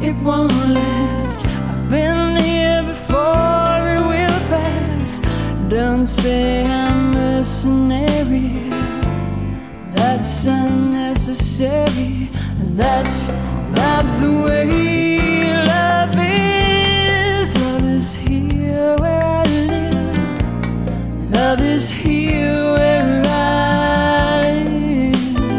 it won't last. I've been here before, it will pass. Don't say I'm mercenary, that's unnecessary. That's not the way love is. Love is here where I live. Love is here where I live.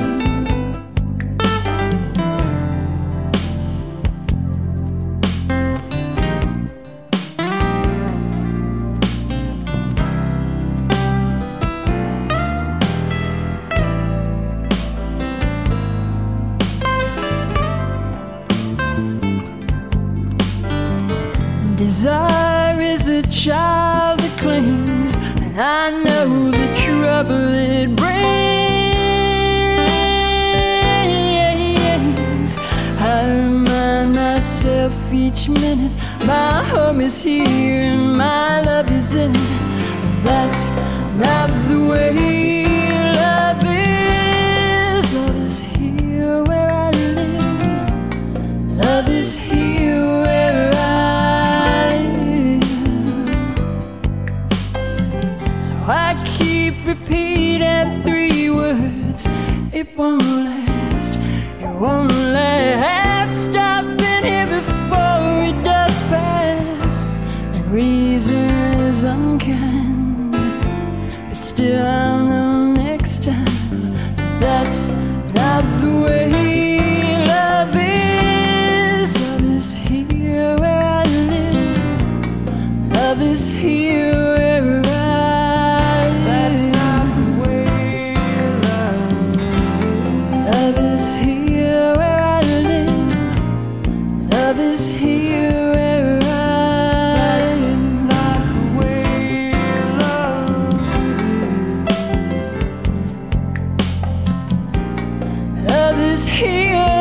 Desire is a child that clings, and I know the trouble it brings. I remind myself each minute my home is here and my love is in it. That's not the way love is. Love is here where I live. Love is here where I live. So I keep repeating three words. It won't last, it won't last. I've been here before, it does pass. The reason is unkind, but still I'll know next time. That's not the way love is. Love is here where I live. Love is here where I live. That's not the way love is. Love is here where I live. Love is here where I That's live. not the way love is. Love is here